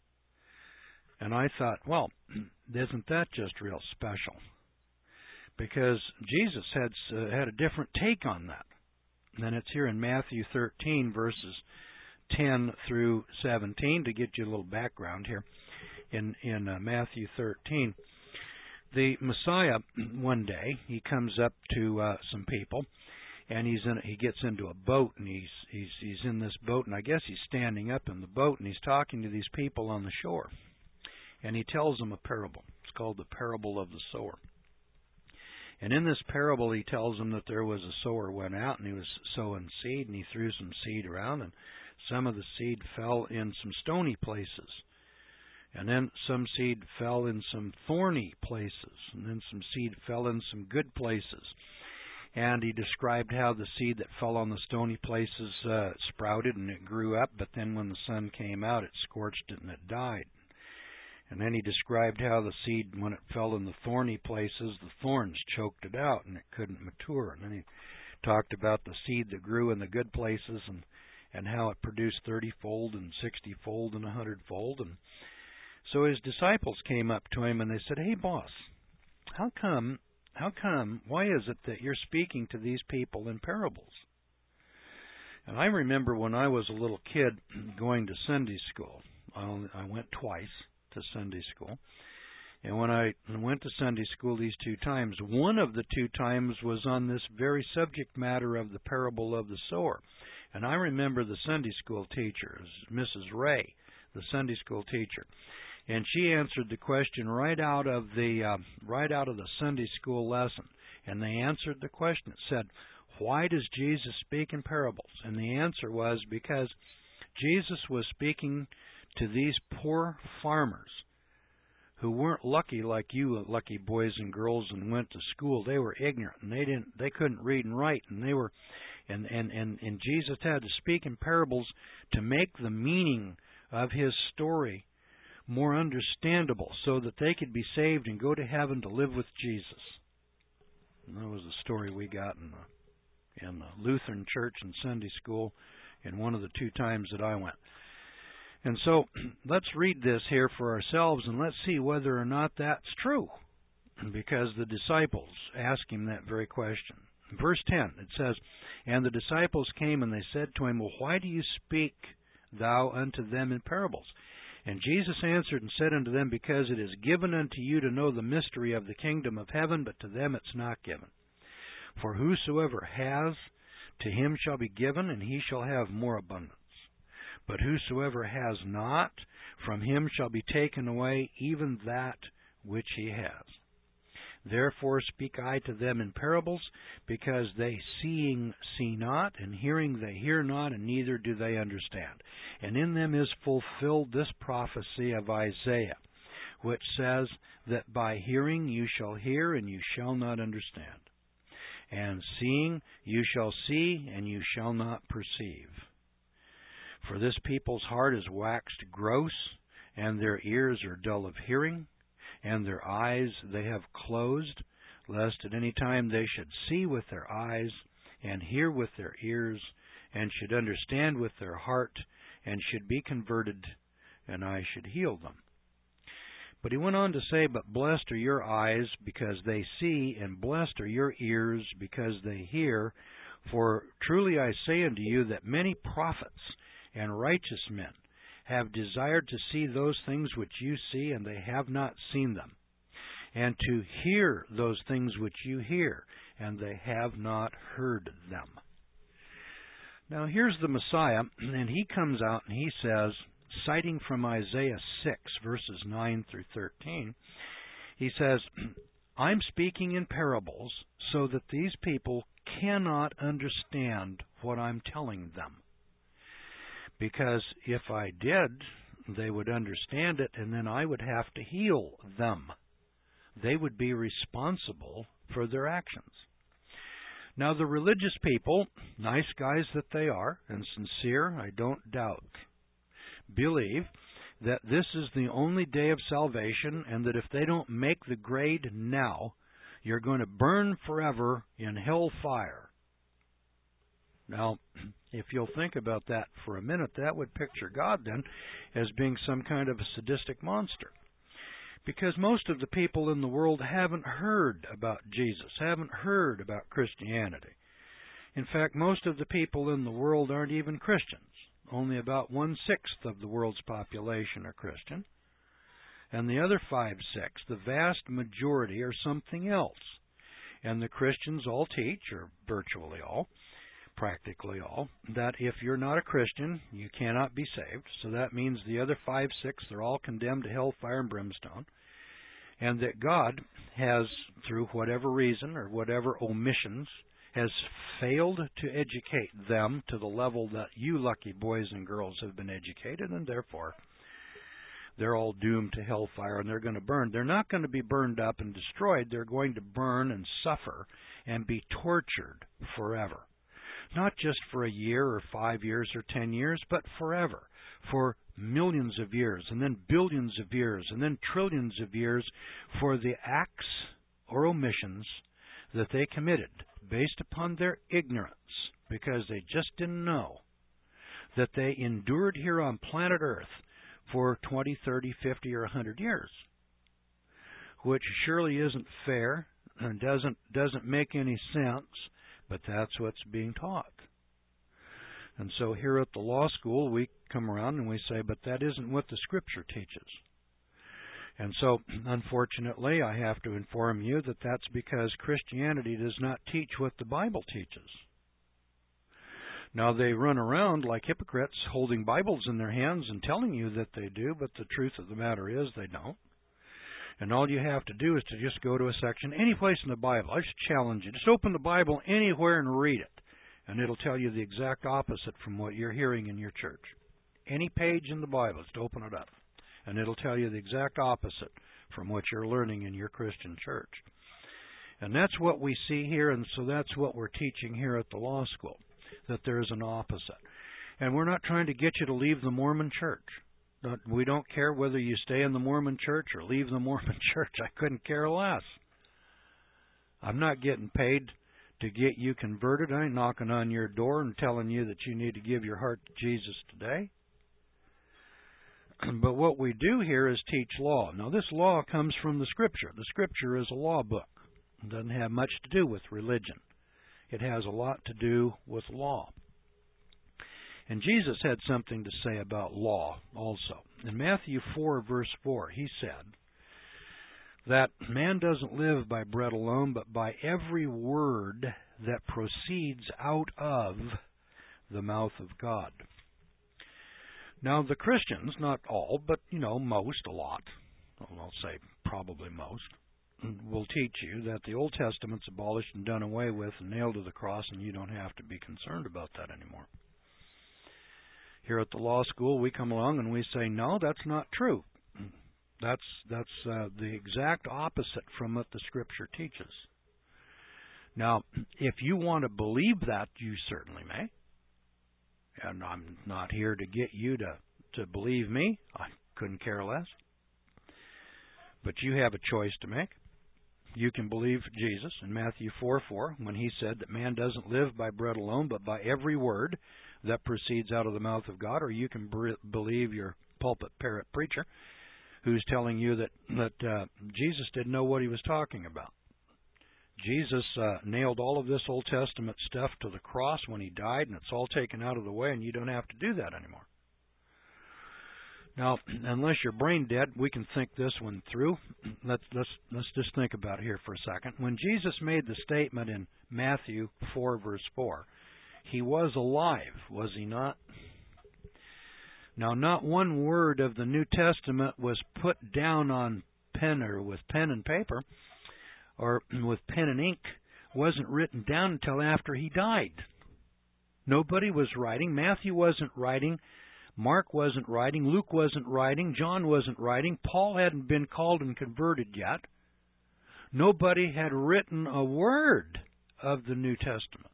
And I thought, well, isn't that just real special? Because Jesus had uh, had a different take on that. And it's here in Matthew thirteen, verses ten through seventeen, to get you a little background here. In in uh, Matthew thirteen, the Messiah, one day, he comes up to uh, some people, and he's in. He gets into a boat, and he's he's he's in this boat, and I guess he's standing up in the boat, and he's talking to these people on the shore, and he tells them a parable. It's called the parable of the sower. And in this parable, he tells them that there was a sower went out, and he was sowing seed, and he threw some seed around, and some of the seed fell in some stony places. And then some seed fell in some thorny places, and then some seed fell in some good places. And he described how the seed that fell on the stony places uh, sprouted, and it grew up, but then when the sun came out, it scorched it, and it died. And then he described how the seed, when it fell in the thorny places, the thorns choked it out and it couldn't mature. And then he talked about the seed that grew in the good places and, and how it produced thirty-fold and sixty-fold and a hundred-fold. And so his disciples came up to him and they said, "Hey, boss, how come, how come, why is it that you're speaking to these people in parables?" And I remember when I was a little kid going to Sunday school. I, only, I went twice to Sunday school. And when I went to Sunday school these two times, one of the two times was on this very subject matter of the parable of the sower. And I remember the Sunday school teacher, Missus Ray, the Sunday school teacher. And she answered the question right out of the uh, right out of the Sunday school lesson. And they answered the question. It said, "Why does Jesus speak in parables?" And the answer was because Jesus was speaking to these poor farmers who weren't lucky like you lucky boys and girls and went to school. They were ignorant, and they didn't they couldn't read and write, and they were and and and, and Jesus had to speak in parables to make the meaning of his story more understandable so that they could be saved and go to heaven to live with Jesus. And that was the story we got in the in the Lutheran church and Sunday school in one of the two times that I went. And so let's read this here for ourselves, and let's see whether or not that's true. because the disciples asked him that very question. In verse ten, it says, "And the disciples came, and they said to him, Well, why do you speak thou unto them in parables? And Jesus answered and said unto them, Because it is given unto you to know the mystery of the kingdom of heaven, but to them it's not given. For whosoever has, to him shall be given, and he shall have more abundance. But whosoever has not, from him shall be taken away even that which he has. Therefore speak I to them in parables, because they seeing see not, and hearing they hear not, and neither do they understand. And in them is fulfilled this prophecy of Isaiah, which says that by hearing you shall hear, and you shall not understand. And seeing you shall see, and you shall not perceive. For this people's heart is waxed gross, and their ears are dull of hearing, and their eyes they have closed, lest at any time they should see with their eyes, and hear with their ears, and should understand with their heart, and should be converted, and I should heal them." But he went on to say, "But blessed are your eyes, because they see, and blessed are your ears, because they hear. For truly I say unto you that many prophets and righteous men have desired to see those things which you see, and they have not seen them, and to hear those things which you hear, and they have not heard them." Now here's the Messiah, and he comes out and he says, citing from Isaiah six, verses nine through thirteen, he says, "I'm speaking in parables so that these people cannot understand what I'm telling them. Because if I did, they would understand it, and then I would have to heal them. They would be responsible for their actions." Now the religious people, nice guys that they are, and sincere, I don't doubt, believe that this is the only day of salvation, and that if they don't make the grade now, you're going to burn forever in hell fire. Now, if you'll think about that for a minute, that would picture God then as being some kind of a sadistic monster. Because most of the people in the world haven't heard about Jesus, haven't heard about Christianity. In fact, most of the people in the world aren't even Christians. Only about one-sixth of the world's population are Christian. And the other five-sixths, the vast majority, are something else. And the Christians all teach, or virtually all, practically all, that if you're not a Christian, you cannot be saved. So that means the other five-sixths are all condemned to hellfire and brimstone. And that God has, through whatever reason or whatever omissions, has failed to educate them to the level that you lucky boys and girls have been educated, and therefore they're all doomed to hellfire and they're going to burn. They're not going to be burned up and destroyed. They're going to burn and suffer and be tortured forever. Not just for a year or five years or ten years, but forever, for millions of years, and then billions of years, and then trillions of years for the acts or omissions that they committed based upon their ignorance, because they just didn't know that they endured here on planet Earth for twenty, thirty, fifty, or one hundred years, which surely isn't fair and doesn't doesn't make any sense, but that's what's being taught. And so here at the law school, we come around and we say, but that isn't what the Scripture teaches. And so, unfortunately, I have to inform you that that's because Christianity does not teach what the Bible teaches. Now, they run around like hypocrites holding Bibles in their hands and telling you that they do, but the truth of the matter is they don't. And all you have to do is to just go to a section, any place in the Bible. I just challenge you. Just open the Bible anywhere and read it. And it'll tell you the exact opposite from what you're hearing in your church. Any page in the Bible, just open it up. And it'll tell you the exact opposite from what you're learning in your Christian church. And that's what we see here, and so that's what we're teaching here at the law school, that there's an opposite. And we're not trying to get you to leave the Mormon church. We don't care whether you stay in the Mormon church or leave the Mormon church. I couldn't care less. I'm not getting paid to get you converted. I ain't knocking on your door and telling you that you need to give your heart to Jesus today. but what we do here is teach law. Now, this law comes from the Scripture. The Scripture is a law book. It doesn't have much to do with religion. It has a lot to do with law. And Jesus had something to say about law also. In Matthew four, verse four, he said that man doesn't live by bread alone, but by every word that proceeds out of the mouth of God. Now, the Christians, not all, but, you know, most, a lot, I'll say probably most, will teach you that the Old Testament's abolished and done away with and nailed to the cross, and you don't have to be concerned about that anymore. Here at the law school, we come along and we say, no, that's not true. That's that's uh, the exact opposite from what the Scripture teaches. Now, if you want to believe that, you certainly may. And I'm not here to get you to, to believe me. I couldn't care less. But you have a choice to make. You can believe Jesus in Matthew four four when he said that man doesn't live by bread alone, but by every word that proceeds out of the mouth of God. Or you can believe your pulpit parrot preacher who's telling you that, that uh, Jesus didn't know what he was talking about. Jesus uh, nailed all of this Old Testament stuff to the cross when he died, and it's all taken out of the way, and you don't have to do that anymore. Now, unless you're brain dead, we can think this one through. Let's, let's, let's just think about it here for a second. When Jesus made the statement in Matthew four, verse four, he was alive, was he not? Now, not one word of the New Testament was put down on pen or with pen and paper, or with pen and ink, wasn't written down until after he died. Nobody was writing. Matthew wasn't writing. Mark wasn't writing. Luke wasn't writing. John wasn't writing. Paul hadn't been called and converted yet. Nobody had written a word of the New Testament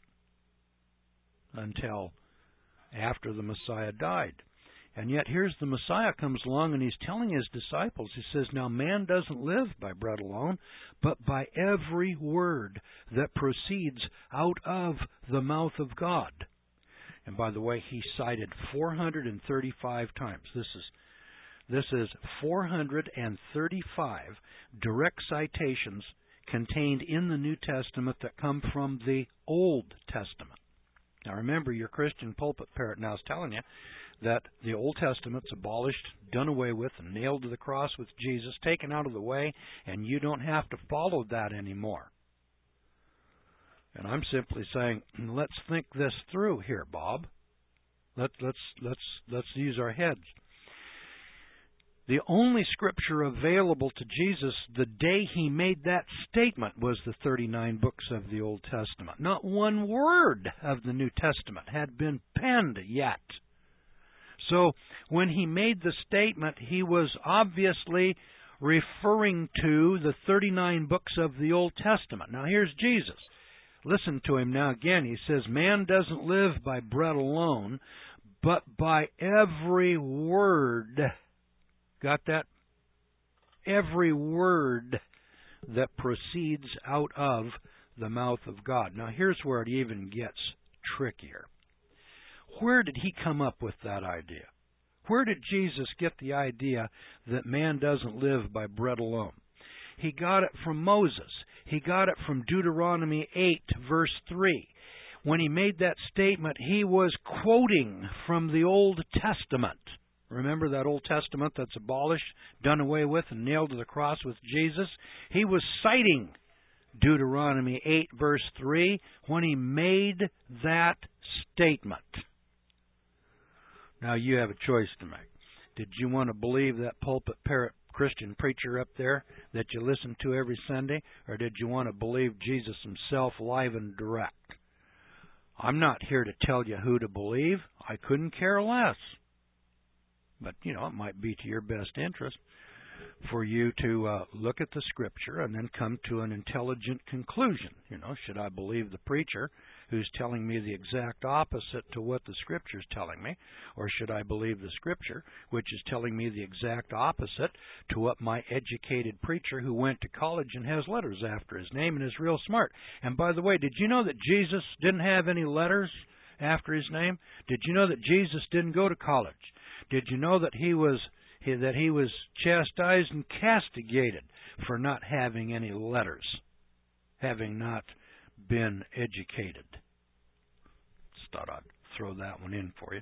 until after the Messiah died. And yet here's the Messiah comes along and he's telling his disciples, he says, now man doesn't live by bread alone, but by every word that proceeds out of the mouth of God. And by the way, he cited four hundred thirty-five times. This is this is four hundred thirty-five direct citations contained in the New Testament that come from the Old Testament. Now remember, your Christian pulpit parrot now is telling you that the Old Testament's abolished, done away with, and nailed to the cross with Jesus, taken out of the way, and you don't have to follow that anymore. And I'm simply saying, let's think this through here, Bob. Let, let's let's let's use our heads. The only scripture available to Jesus the day he made that statement was the thirty-nine books of the Old Testament. Not one word of the New Testament had been penned yet. So when he made the statement, he was obviously referring to the thirty-nine books of the Old Testament. Now here's Jesus. Listen to him now again. He says, man doesn't live by bread alone, but by every word. Got that? Every word that proceeds out of the mouth of God. Now here's where it even gets trickier. Where did he come up with that idea? Where did Jesus get the idea that man doesn't live by bread alone? He got it from Moses. He got it from Deuteronomy eight, verse three. When he made that statement, he was quoting from the Old Testament. Remember that Old Testament that's abolished, done away with, and nailed to the cross with Jesus? He was citing Deuteronomy eight, verse three, when he made that statement. Now you have a choice to make. Did you want to believe that pulpit parrot Christian preacher up there that you listen to every Sunday, or did you want to believe Jesus himself live and direct? I'm not here to tell you who to believe. I couldn't care less. But, you know, it might be to your best interest for you to uh, look at the Scripture and then come to an intelligent conclusion. You know, should I believe the preacher who's telling me the exact opposite to what the Scripture's telling me, or should I believe the Scripture, which is telling me the exact opposite to what my educated preacher who went to college and has letters after his name and is real smart? And by the way, did you know that Jesus didn't have any letters after his name? Did you know that Jesus didn't go to college? Did you know that he was he, that he was chastised and castigated for not having any letters, having not been educated. Just thought I'd throw that one in for you.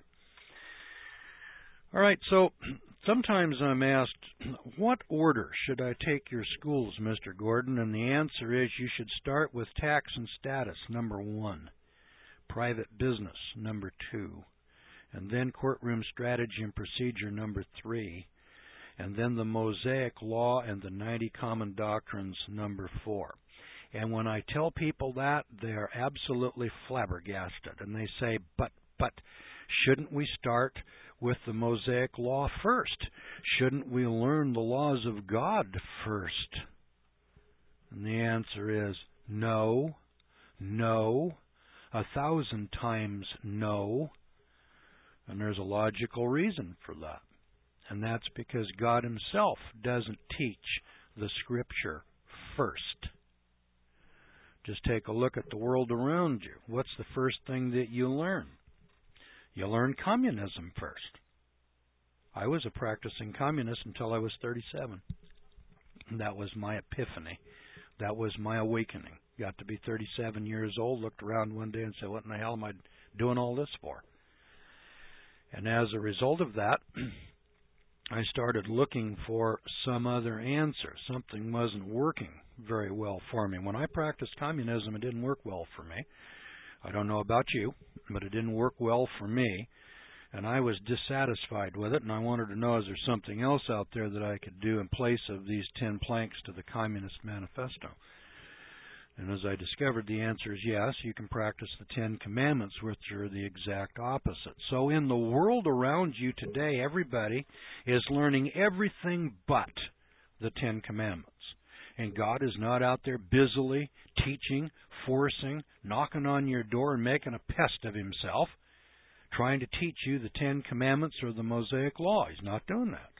All right, so sometimes I'm asked, what order should I take your schools, Mister Gordon? And the answer is you should start with tax and status, number one, private business, number two, and then courtroom strategy and procedure, number three, and then the Mosaic Law and the ninety Common Doctrines, number four. And when I tell people that, they're absolutely flabbergasted, and they say, but, but, shouldn't we start with the Mosaic Law first? Shouldn't we learn the laws of God first? And the answer is no, no, a thousand times no. And there's a logical reason for that. And that's because God Himself doesn't teach the Scripture first. Just take a look at the world around you. What's the first thing that you learn? You learn communism first. I was a practicing communist until I was thirty-seven. That was my epiphany. That was my awakening. Got to be thirty-seven years old, looked around one day and said, what in the hell am I doing all this for? And as a result of that, I started looking for some other answer. Something wasn't working very well for me. When I practiced communism, it didn't work well for me. I don't know about you, but it didn't work well for me, and I was dissatisfied with it, and I wanted to know, is there something else out there that I could do in place of these ten planks to the Communist Manifesto? And as I discovered, the answer is yes, you can practice the Ten Commandments, which are the exact opposite. So in the world around you today, everybody is learning everything but the Ten Commandments. And God is not out there busily teaching, forcing, knocking on your door and making a pest of Himself, trying to teach you the Ten Commandments or the Mosaic Law. He's not doing that.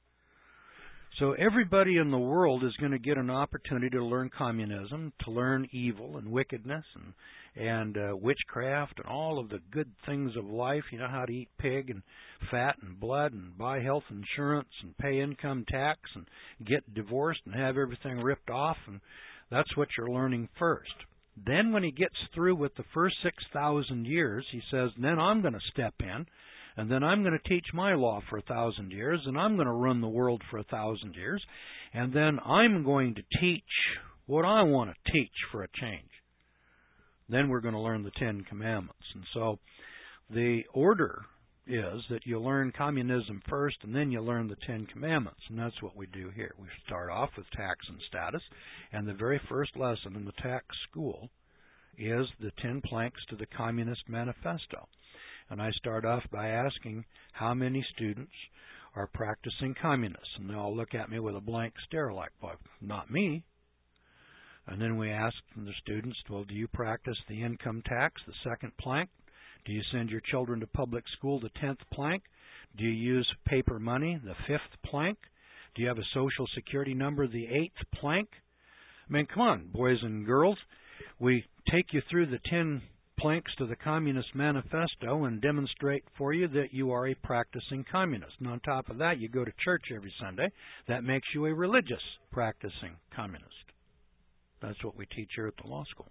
So everybody in the world is going to get an opportunity to learn communism, to learn evil and wickedness and and uh, witchcraft and all of the good things of life. You know, how to eat pig and fat and blood and buy health insurance and pay income tax and get divorced and have everything ripped off. And that's what you're learning first. Then when he gets through with the first six thousand years, he says, then I'm going to step in. And then I'm going to teach my law for a thousand years, and I'm going to run the world for a thousand years, and then I'm going to teach what I want to teach for a change. Then we're going to learn the Ten Commandments. And so the order is that you learn communism first, and then you learn the Ten Commandments, and that's what we do here. We start off with tax and status, and the very first lesson in the tax school is the Ten Planks to the Communist Manifesto. And I start off by asking how many students are practicing communists. And they all look at me with a blank stare like, well, not me. And then we ask the students, well, do you practice the income tax, the second plank? Do you send your children to public school, the tenth plank? Do you use paper money, the fifth plank? Do you have a social security number, the eighth plank? I mean, come on, boys and girls. We take you through the ten planks to the Communist Manifesto and demonstrate for you that you are a practicing communist. And on top of that, you go to church every Sunday. That makes you a religious practicing communist. That's what we teach here at the law school.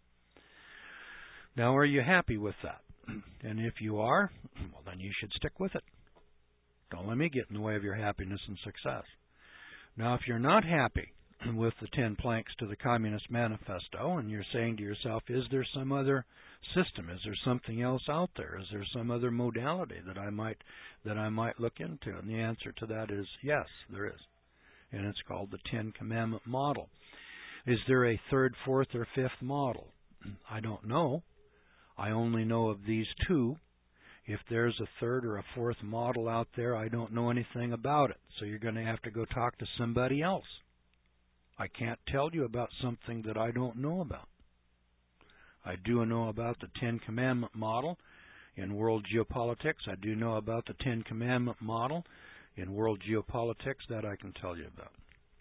Now, are you happy with that? And if you are, well, then you should stick with it. Don't let me get in the way of your happiness and success. Now, if you're not happy with the ten planks to the Communist Manifesto, and you're saying to yourself, is there some other system? Is there something else out there? Is there some other modality that I might that I might look into? And the answer to that is yes, there is. And it's called the Ten Commandment model. Is there a third, fourth, or fifth model? I don't know. I only know of these two. If there's a third or a fourth model out there, I don't know anything about it. So you're going to have to go talk to somebody else. I can't tell you about something that I don't know about. I do know about the Ten Commandment model in world geopolitics. I do know about the Ten Commandment model in world geopolitics. That I can tell you about.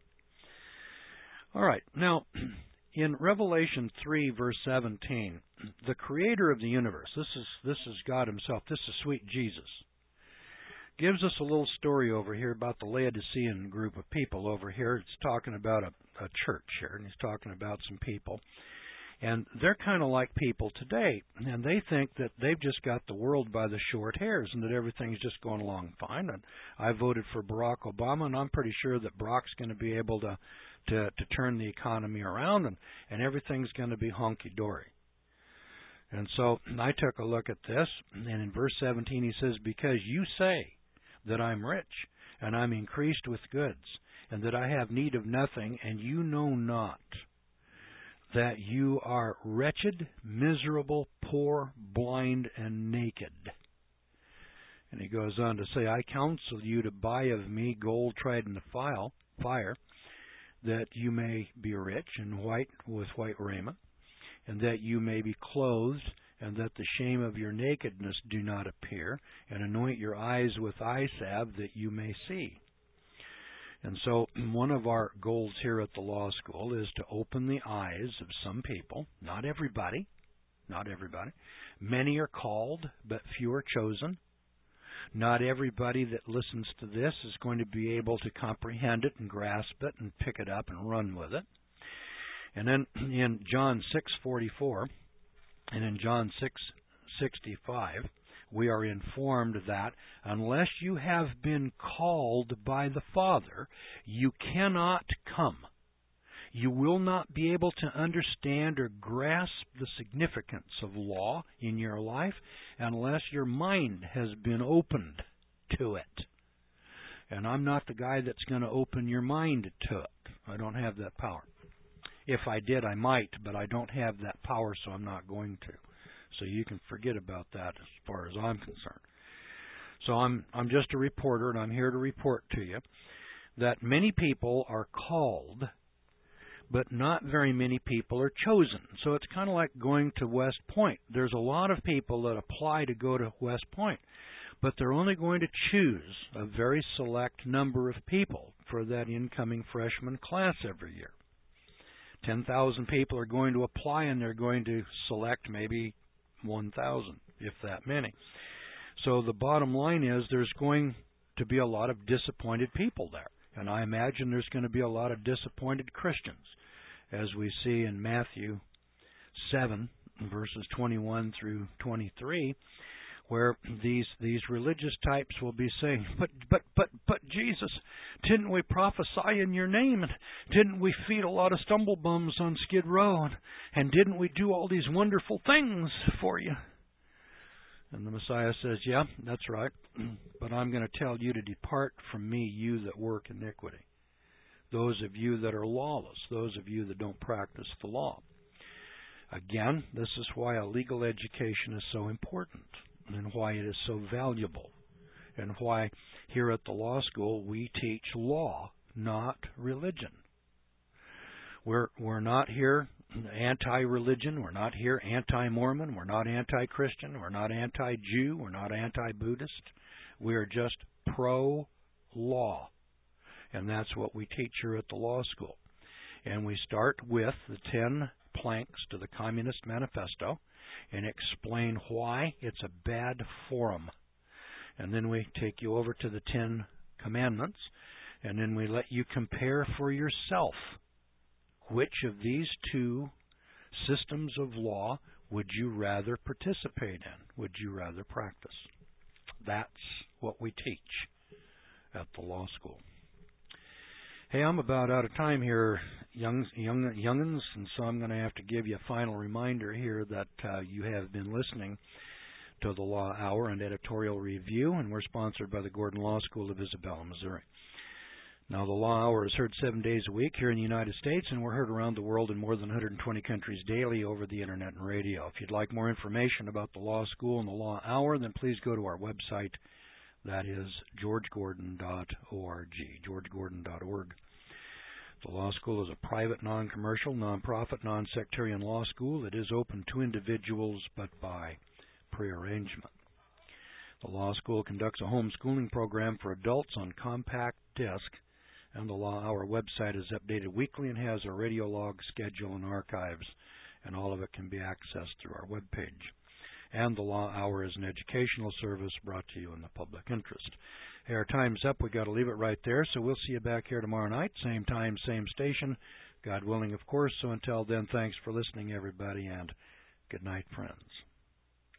All right. Now, in Revelation three, verse seventeen, the Creator of the universe, this is, this is God Himself. This is sweet Jesus. gives us a little story over here about the Laodicean group of people over here. It's talking about a, a church here, and he's talking about some people. And they're kind of like people today, and they think that they've just got the world by the short hairs and that everything's just going along fine. And I voted for Barack Obama, and I'm pretty sure that Barack's going to be able to, to, to turn the economy around, and, and everything's going to be honky-dory. And so I took a look at this, and in verse seventeen he says, because you say that I'm rich, and I'm increased with goods, and that I have need of nothing, and you know not that you are wretched, miserable, poor, blind, and naked. And he goes on to say, I counsel you to buy of me gold tried in the file, fire, that you may be rich and white with white raiment, and that you may be clothed, and that the shame of your nakedness do not appear, and anoint your eyes with eye salve that you may see. And so one of our goals here at the law school is to open the eyes of some people, not everybody, not everybody. Many are called, but few are chosen. Not everybody that listens to this is going to be able to comprehend it and grasp it and pick it up and run with it. And then in John six forty-four and in John six sixty-five, we are informed that unless you have been called by the Father, you cannot come. You will not be able to understand or grasp the significance of law in your life unless your mind has been opened to it. And I'm not the guy that's going to open your mind to it. I don't have that power. If I did, I might, but I don't have that power, so I'm not going to. So you can forget about that as far as I'm concerned. So I'm I'm just a reporter, and I'm here to report to you that many people are called, but not very many people are chosen. So it's kind of like going to West Point. There's a lot of people that apply to go to West Point, but they're only going to choose a very select number of people for that incoming freshman class every year. ten thousand people are going to apply, and they're going to select maybe one thousand, if that many. So the bottom line is there's going to be a lot of disappointed people there. And I imagine there's going to be a lot of disappointed Christians, as we see in Matthew seven, verses twenty-one through twenty-three, where these these religious types will be saying, but, but, but, but, Jesus, didn't we prophesy in your name? And didn't we feed a lot of stumblebums on Skid Row? And, and didn't we do all these wonderful things for you? And the Messiah says, yeah, that's right, but I'm going to tell you to depart from me, you that work iniquity. Those of you that are lawless, those of you that don't practice the law. Again, this is why a legal education is so important, and why it is so valuable, and why here at the law school we teach law, not religion. We're we're not here anti-religion, we're not here anti-Mormon, we're not anti-Christian, we're not anti-Jew, we're not anti-Buddhist. We are just pro-law, and that's what we teach here at the law school. And we start with the ten planks to the Communist Manifesto, and explain why it's a bad forum. And then we take you over to the Ten Commandments, and then we let you compare for yourself which of these two systems of law would you rather participate in, would you rather practice. That's what we teach at the law school. Hey, I'm about out of time here, young, young, young'uns, and so I'm going to have to give you a final reminder here that uh, you have been listening to the Law Hour and Editorial Review, and we're sponsored by the Gordon Law School of Isabella, Missouri. Now, the Law Hour is heard seven days a week here in the United States, and we're heard around the world in more than one hundred twenty countries daily over the Internet and radio. If you'd like more information about the Law School and the Law Hour, then please go to our website. That is george gordon dot org, george gordon dot org. The law school is a private, non-commercial, non-profit, non-sectarian law school. It is open to individuals, but by prearrangement. The law school conducts a homeschooling program for adults on compact disc, and the Law Hour website is updated weekly and has a radio log schedule and archives, and all of it can be accessed through our webpage. and the Law Hour is an educational service brought to you in the public interest. Hey, our time's up. We've got to leave it right there, so we'll see you back here tomorrow night, same time, same station, God willing, of course. So until then, thanks for listening, everybody, and good night, friends.